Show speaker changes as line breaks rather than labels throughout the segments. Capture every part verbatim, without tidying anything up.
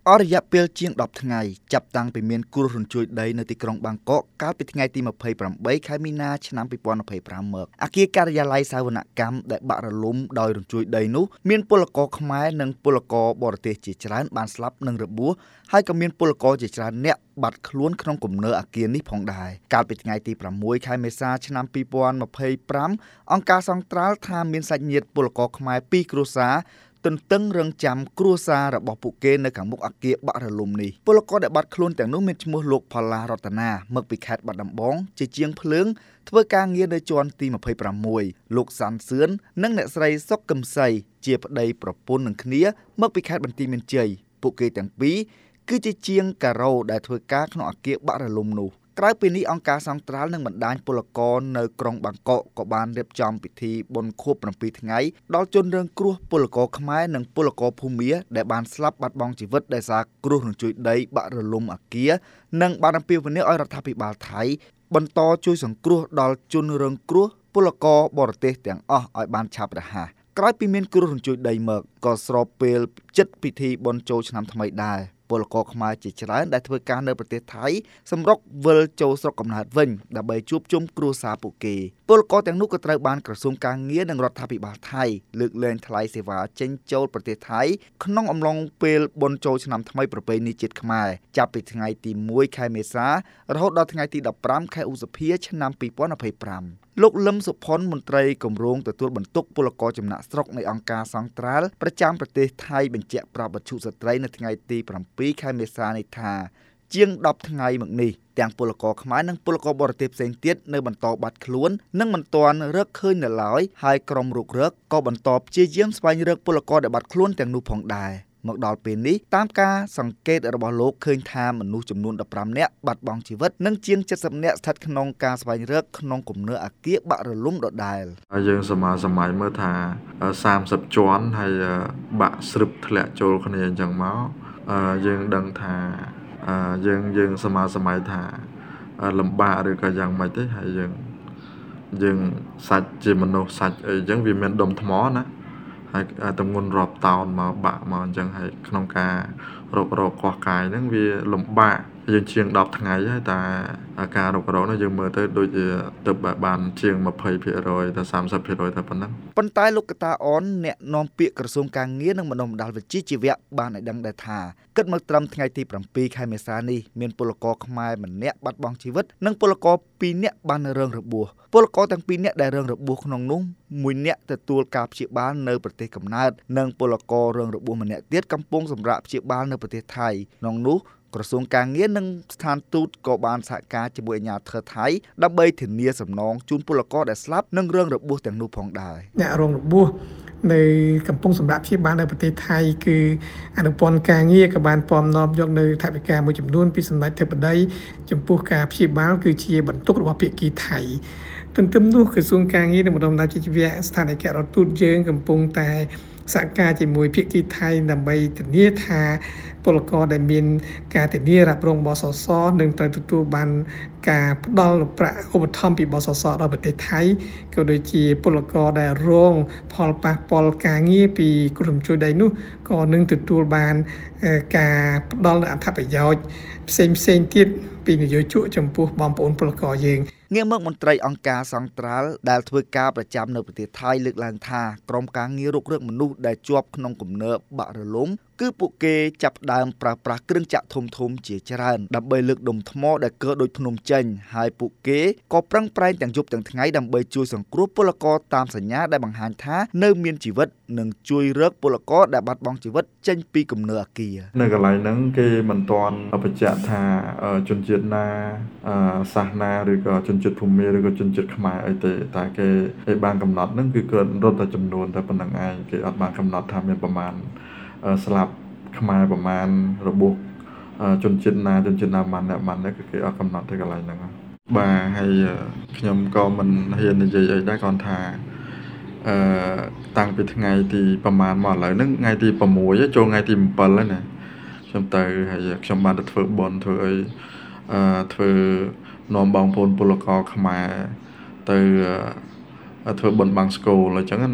អរិយាពេលជាងដប់ថ្ងៃចាប់តាំងពីមានគ្រោះរញ្ជួយដីនៅទីក្រុងបាងកកកាលពីថ្ងៃទីម្ភៃប្រាំបីខែមីនាឆ្នាំពីរពាន់ម្ភៃប្រាំមកអគារការិយាល័យសាវនកម្មដែលបាក់រលំដោយរញ្ជួយដីនោះមានពលករខ្មែរនិងពលករបរទេសជាច្រើនបានស្លាប់និងរបួសហើយក៏មានពលករជាច្រើនអ្នកបាត់ខ្លួនក្នុងគំនើអគារនេះផងដែរកាលពីថ្ងៃទីប្រាំមួយខែមេសាឆ្នាំពីរពាន់ម្ភៃប្រាំអង្គការសង្ត្រាល់ថាមានសាច់ញាតិពលករខ្មែរពីរគ្រួសារទន្ទឹងរង់ចាំគ្រួសាររបស់ពួកគេនៅខាងមុខអគារបាក់រលំនេះពលករដែលបាត់ខ្លួនទាំងនោះមានឈ្មោះលោកផល្លារតនាមកពីខេត្តបាត់ដំបងជាជាងភ្លើងធ្វើការងារនៅជាន់ទីម្ភៃប្រាំមួយលោកសាន់សឿននិងអ្នកស្រីសុកកឹមសីជាប្តីប្រពន្ធនឹងគ្នាមកពីខេត្តបន្ទាយមានជ័យពួកគេទាំងពីរគឺជាជាងការ៉ូដែលធ្វើការក្នុងអគារបាក់រលំនោះក្រៅពីនេះអង្គការសង្ត្រាល់និងបណ្ដាញពលករនៅក្រុងបាងកកក៏បានរៀបចំពិធីបុណ្យខួបប្រាំពីរថ្ងៃដល់ជនរងគ្រោះពលករខ្មែរនិងពលករភូមាដែលបានស្លាប់បាត់បង់ជីវិតដោយសារគ្រោះរញ្ជួយដីបាក់រលំអគារនិងបានអំពាវនាវឲ្យរដ្ឋាភិបាលថៃបន្តជួយសង្គ្រោះដល់ជនរងគ្រោះពលករបរទេសទាំងអស់ឲ្យបានឆាប់រហ័សក្រោយពីមានគ្រោះរញ្ជួយដីមកក៏ស្របពេលជិតពិធីបុណ្យចូលឆ្នាំថ្មីដែរពលករខ្មែរជាច្រើនដែលធ្វើការនៅប្រទេសថៃសម្រុកវិលចូលស្រុកកំណើតវិញដើម្បីជួបជុំគ្រួសារពួកគេពលករទាំងនោះក៏ត្រូវបានក្រសួងការងារនិងរដ្ឋាភិបាលថៃលើកលែងថ្លៃសេវាចេញចូលប្រទេសថៃក្នុងអំឡុងពេលបុណ្យចូលឆ្នាំថ្មីប្រពៃណីជាតិខ្មែរចាប់ពីថ្ងៃទីមួយខែមេសារហូតដល់ថ្ងៃទីដប់ប្រាំខែឧសភាឆ្នាំពីរពាន់ម្ភៃប្រាំលោកលឹមសុផុនមន្ត្រីគម្រោងទទួលបន្ទុកពលករចំណាក់ស្រុកនៃអង្គការសង្ត្រាល់ប្រចាំប្រទេសថៃបញ្ជាក់ប្រាប់វិទ្យុស្ត្រីនៅថ្ងៃទីប្រាំពីរខែមេសានេះថាជាងដប់ថ្ងៃមកនេះទាំងពលករខ្មែរនិងពលករបរទេសផ្សេងទៀតនៅបន្តបាត់ខ្លួននិងមិនទាន់រកឃើញនៅឡើយហើយក្រុមរុករកក៏បន្តព្យាយាមស្វែងរកពលករដែលបាត់ខ្លួនទាំងនោះផងដែរមកដល់ពេលនេះតាមការសង្កេតរបស់លោកឃើញថាមនុស្សចំនួនដប់ប្រាំនាក់បាត់បង់ជីវិតនិងជាងเจ็ดสิบនាក់ស្ថិតក្នុងការស្វែងរកក្នុងគំនើអគារបាក់រលំដដែល
ហើយយើងសម័យសម័យមើលថាសាមសិបជាន់ហើយបាក់ស្រឹបធ្លាក់ចូលគ្នាអញ្ចឹងមកយើងដឹងថាយើងយើងសម័យសម័យថាលំបាកឬក៏យ៉ាងម៉េចទេហើយយើងយើងសាច់ជាមនុស្សសាច់អីអញ្ចឹងវាមានដុំថ្មណាហើយតម្ងន់រាប់តោនមកបាក់មកអញ្ចឹងហើយក្នុងការរករកកោះកាយហ្នឹងវាលំបាកយើងជាងដប់ថ្ងៃហើយតែការរករកនោះយើងមើលទៅដូចជាទៅបានជាងម្ភៃភាគរយទៅសាមសិបភាគរយតែប៉ុណ្ណឹង
ប៉ុន្តែលោកកតាអនអ្នកនាំពាក្យក្រសួងការងារនិងបណ្ដុំបណ្ដាលវិជ្ជាជីវៈបានឲ្យដឹងដែរថាគិតមកត្រឹមថ្ងៃទីប្រាំពីរខែមេសានេះមានពលករខ្មែរម្នាក់បាត់បង់ជីវិតនិងពលករពីរនាក់បានរងរបួសពលករទាំងពីរនាក់ដែលរងរបួសក្នុងនោះមួយនាក់ទទួលការព្យាបាលនៅប្រទេសកំណើតនិងពលកររងរបួសម្នាក់ទៀតកំពុងសម្រាកព្យាបាលនៅប្រទេសថៃក្នុងនោះក្រសួងការងារនិងស្ថានទូតក៏បានសហការជាមួយអាជ្ញាធរថៃដើម្បីធានាសំណងជូនពលករដែលស្លាប់និងរងរបួសទាំងនោះផងដែរ
អ្នករងរបួសនៅកំពុងសម្រាប់ព្យាបាលនៅប្រទេសថៃគឺអនុព័ន្ធការងារក៏បានពំនាំយកនៅថវិកាមួយចំនួនពីសម្ដេចធិបតីចំពោះការព្យាបាលគឺជាបន្ទុករបស់ភាគីថៃទន្ទឹមនោះក្រសួងការងារនិងបណ្ដុំបណ្ដាលជីវៈស្ថានភាពរដ្ឋទូតយើងកំពុងតែសហការជាមួយភាគីថៃដើម្បីធានាថាពលករដែលមានការធានារ៉ាប់រងបសសនឹងត្រូវទទួលបានការផ្ដល់ប្រាក់ឧបត្ថម្ភពីបសសដល់ប្រទេសថៃក៏ដូចជាពលករដែលរងផលប៉ះពាល់ការងារពីគ្រោះរញ្ជួយដីនោះក៏នឹងទទួលបានការផ្ដល់អត្ថប្រយោជន៍ផ្សេងផ្សេងទៀតពីនយោជកចំពោះបងប្អូនពលករយើង
ងាកមកមន្ត្រីអង្គការសង្ត្រាល់ដែលធ្វើការប្រចាំនៅប្រទេសថៃលើកឡើងថាក្រុមការងាររុករកមនុស្សដែលជាប់ក្នុងគំនើបាក់រលំគឺពួកគេចាប់ផ្ដើមប្រើប្រាស់គ្រឿងចាក់ធំធំជាច្រើនដើម្បីលើកដុំថ្មដែលកើដូចភ្នំចេញហើយពួកគេក៏ប្រឹងប្រែងទាំងយប់ទាំងថ្ងៃដើម្បីជួយសង្គ្រោះពលករតាមសញ្ញាដែលបង្ហាញថានៅមានជីវិតនិងជួយរកពលករដែលបាត់បង់ជីវិតចេញពីគំនើអគារ
នៅកន្លែងហ្នឹងគេមិនទាន់បញ្ជាក់ថាជនជាតិណាសាសនាឬក៏ជនជាតិភូមាឬក៏ជនជាតិខ្មែរអីទេតែគេគេបានកំណត់ហ្នឹងគឺគាត់រត់តែចំនួនតែប៉ុណ្្នឹងឯងគេអត់បានកំណត់ថាមានប្រមាណស្លាប់ខ្មែរប្រមាណរបួសជនជាតិណាជនជាតិណាម៉ាន់អ្នកម៉ាន់នេះគឺគេអត់កំណត់ទៅកន្លែងហ្នឹងបាទហើយខ្ញុំក៏មិនហ៊ាននិយាយអីដែរគាត់ថាអឺតាំងពីថ្ងៃទីប្រមាណមកឥឡូវហ្នឹងថ្ងៃទីប្រាំមួយចូលថ្ងៃទីbảyហើយណាខ្ញុំទៅហើយខ្ញុំបានទៅធ្វើបន់ធ្វើអីអឺធ្វើនាំបងប្អូនពលករខ្មែរទៅធ្វើបន់បាំងស្គូលអញ្ចឹងណា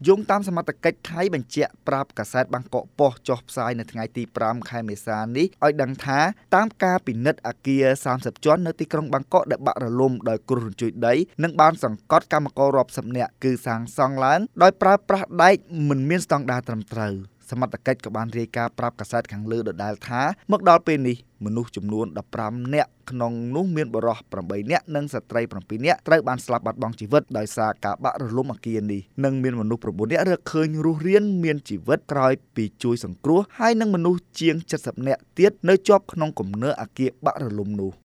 យោងតាមសមត្ថកិច្ចថៃបញ្ជាក់ប្រាប់កាសែតបាងកកប៉ុស្តិ៍ចុះផ្សាយនៅថ្ងៃទីfiveខែមេសានេះឲ្យដឹងថាតាមការពិនិត្យអគារthirtyជាន់នៅទីក្រុងបាងកកដែលបាក់រលំដោយគ្រោះរញ្ជួយដីនិងបានសង្កត់កម្មកររាប់សិបនាក់គឺសាងសង់ឡើងដោយប្រើប្រាស់ដែកមិនមានស្តង់ដារត្រឹមត្រូវសមត្ថកិច្ចក៏បានរាយការណ៍ប្រាប់កាសែតខាងលើដដែលថាមកដល់ពេលនេះមនុស្សចំនួនfifteenនាក់ក្នុងនោះមានបុរសeightនាក់និងស្ត្រីsevenនាក់ត្រូវបានស្លាប់បាត់បង់ជីវិតដោយសារការបាក់រលំអគារនេះនិងមានមនុស្សnineនាក់រកឃើញរស់រានមានជីវិតក្រោយពីជួយសង្គ្រោះហើយនិងមនុស្សជាងseventyនាក់ទៀតនៅជាប់ក្នុងគំនរអគារបាក់រលំនោះ